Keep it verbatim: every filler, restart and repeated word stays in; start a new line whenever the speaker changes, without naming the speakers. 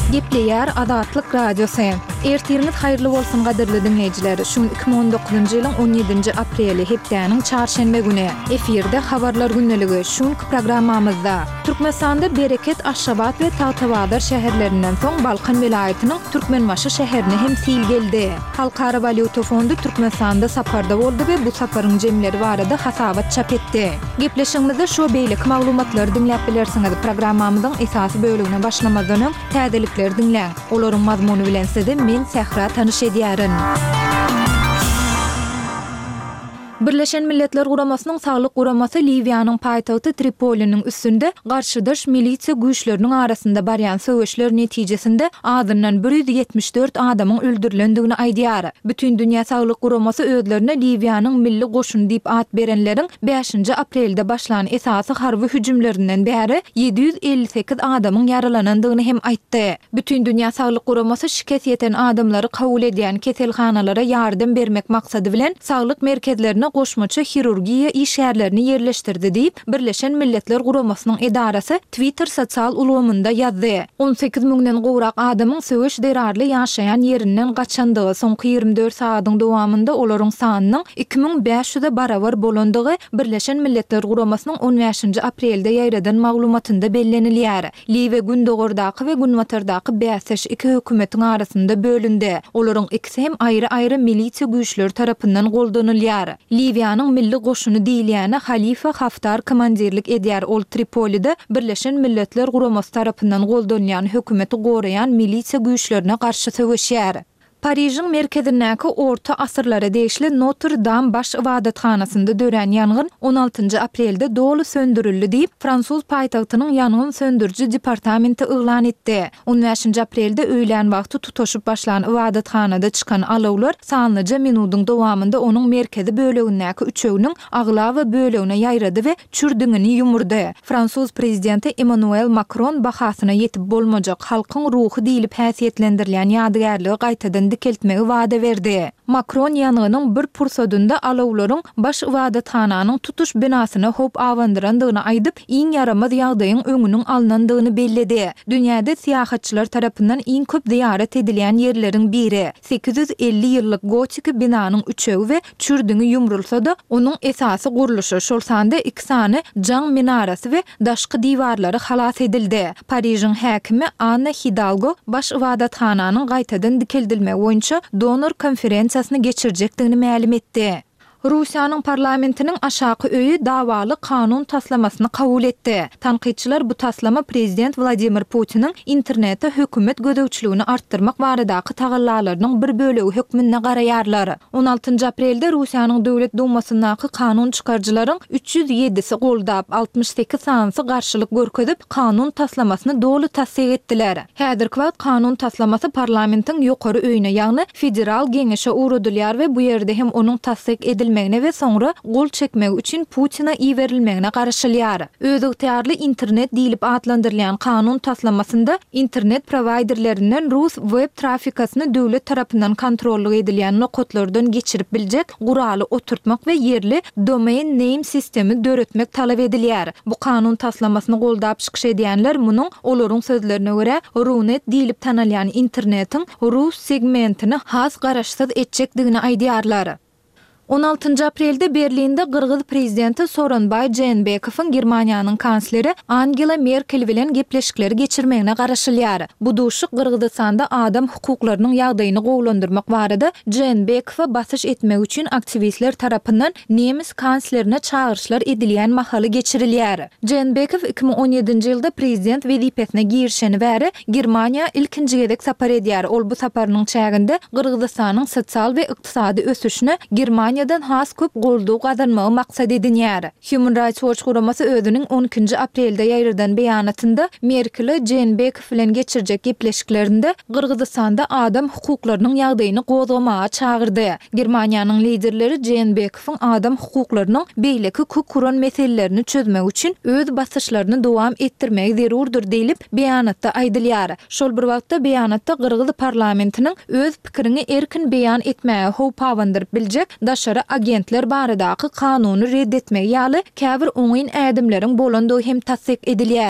Gepleýär Adatlyk Radiosu. Ertiriniz haýyrly bolsun gaderli dinleýijiler. Şu iki bin on dokuzunjy ýylyň on ýedinji apreli hepdäniň çarşembe güni efirde habarlar günneligi. Şu programmamyzda Türkmenistanda Bereket, Aşgabat we Tawtabadar şäherlerinden soň Balkan vilayatynyň Türkmenbaşy şäherini hem sil geldi. Halkara Valyuta Fondu Türkmenistanda saparda boldy we bu saparyň jemleri barada hasabat çap etdi. Gepleşigimizde şu beýlik maglumatlary dinläp bilersiňiz. Programmamyzyň esasy bölümine başlamazdan öň täzelikleri dinläň. Olaryň mazmuny bilen sizi men Sehra tanyş edýärin. Birleşen Milletler Guramasının Sağlık Guraması Livyanyň paýtagty Tripoliniň üstünde garşydyş milisiýa güýçleriniň arasynda barýan söwüşler netijesinde azyndan bir yüz ýetmiş dört adamyň öldürilendigini aýdýar. Bütün dünýä Sağlyk Guramasy özlerine Livyanyň milli goşuny diýip at berenleriň beşinji aprelde başlanan esasy harby hüjümlerinden bäri ýedi yüz elli sekiz adamyň yaralanandygyny hem aýtdy. Bütün dünýä Sağlyk Guramasy şikayet eden adamlary kabul edýän keselhanalara ýardym bermek maksady bilen saglyk merkezlerine goşmaça hirurgiýa işgärlerini yerleşdirdi diýip Birleşen Milletler Guramasynyň edarasy Twitter sosial ulgamynda ýazdy. on sekiz miňden gowrak adamyň söwüş derarly ýaşaýan ýerinden gaçandygy, soňky ýygrimi dört saatyň dowamında olaryň sanynyň iki bin beş ýüze barabar bolandygy Birleşen Milletler Guramasynyň on beşinji aprelde ýaýradan maglumatynda bellenilýär. Liwe gündogordaky we günwatardaky bäsleş iki hökümetiň arasynda bölündi. Olaryň ikisi hem aýry-aýry milisiýa güýçleri tarapyndan goldanylýar. Livyanyň milli goşuny diýilýäne Halifa Haftar komandirlik edýär. Ol Tripolide Birleşen Milletler Guramasy tarapyndan goldanýan hökümeti goraýan milisiýa güýçlerine garşy söwüşýär. Paryжyň merkezindäki orta asyrlara değişli Notre Dame baş ibadathanasynda dören ýangyn on altynjy aprelde dolu söndürildi diýip Fransuz paýtagtynyň ýangyn söndürji departamenti yglan etdi. on beşinji aprelde öýlen wagty tutuşup başlanan ibadathanada çykan alawlar sanlyca minutyň dowamında onuň merkezi bölegindäki üçeginiň agla we bölegine ýaýrady we çürdüňini ýumurdy. Fransuz prezidenti Emmanuel Macron bahasyna ýetip bolmajak halkyň ruhy diýilip häsiýetlendirilýän ýadygärligi gaýtadan dikeltmegi wada berdi. Macron ýanynyň bir pursodunda alawlaryň baş ibadathananyň tutuş binasyna hop awandyrandygyny aýdyp, iň yaramaz ýagdaýyň öňüniň alnandygyny belledi. Dünýäde syýahatçylar tarapyndan iň köp ziyaret edilýän ýerleriň biri. sekiz yüz elli ýyllyk gotik binanyň üçegi we çürdüňi ýumrulsa-da, onuň esasy guruluşy şol sanda iki sany jaň minarasy we daşky diwarlary halas edildi. Paryжyň häkimi Anne Hidalgo baş ibadathananyň gaýtadan dikeldilmegi boýunça donor konferensiýasyny geçirjekdigini ma'lum etdi. Russiýanyň parlamentiniň aşaky öýü dawaly kanun taslamasyny kabul etdi. Tanqidçiler bu taslama prezident Vladimir Putiniň internetde hökümet gödäwçiligini artdyrmak baradaky tagallalarynyň bir bölegi hökmüne garaýarlar. on altynjy aprelde Russiýanyň Döwlet Dumasyndaky kanun çykarjylaryň üç yüz ýedisi goldap altmış sekiz sansy garşylyk görkezip kanun taslamasyny dolu tasdiq etdiler. Häzirki wagt kanun taslamasy parlamentiň ýokary öýüne, ýagny federal geňeşe uradylýar we bu ýerde hem onuň tasdiq edilmegine we soňra gol çekmek üçin Putina iýerilmegine garşylýar. Öz ygtyarly internet diýilip adlandyrylýan kanun taslamasynda internet providerlerinden Rus web trafikasyny döwlet tarapyndan kontrolly edilýän nokotlardan geçirip biljek guraly oturtmak we yerli domain name sistemi döretmek talap edilýär. Bu kanun taslamasyny goldap çykyş edýänler munyň olaryň sözlerine görä Runet diýilip tanalýan internetiň Rus segmentini has garaşsyz etjekdigini aýdýarlar. on altynjy aprelde Berlinde Gırgyz prezidenti Soronbay Jeenbekowyň Germaniýanyň kansleri Angela Merkel bilen gepleşikleri geçirmegine garaşylýar. Bu duşuk Gırgyzstanda adam hukuklarynyň ýagdaýyny gowlandyrmak barada Jeenbekowa basyş etmek üçin aktivistler tarapyndan Nemis kanslerine çağırşlar edilýän mahaly geçirilýär. Jeenbekow iki bin on ýedinji ýylda prezident wezipesine girişeni bäri Germaniýa ilkinji gezek sapar edýär. Ol bu saparynyň çäginde Gırgyzstanyň sosial we ykdysady ösüşine Germaniýa dan has köp golduw gazanmagy maksat edinýär. Human Rights Watch guramasy özüniň on ikinji aprelde ýaýradan beýanatynda Merkel Jeenbekow bilen geçirjek gepleşiklerinde Gırgyzstanda adam hukuklarynyň ýagdaýyny gozgamaga çağırdy. Germaniýanyň liderleri Jeenbekowyň adam hukuklarynyň beýleki kukuran meselelerini çözmek üçin öz basyşlaryny dowam etdirmegi zerurdur diýilip beýanatda aýdylýar. Şol bir wagtda beýanatda Gırgyz parlamentiniň öz pikirini erkin beýan etmäge howp awandyryp biljek daş başara agentler baradaky kanuny reddetmek ýaly käbir oňyn ädimleriň bolandygy hem tasdik edilýär.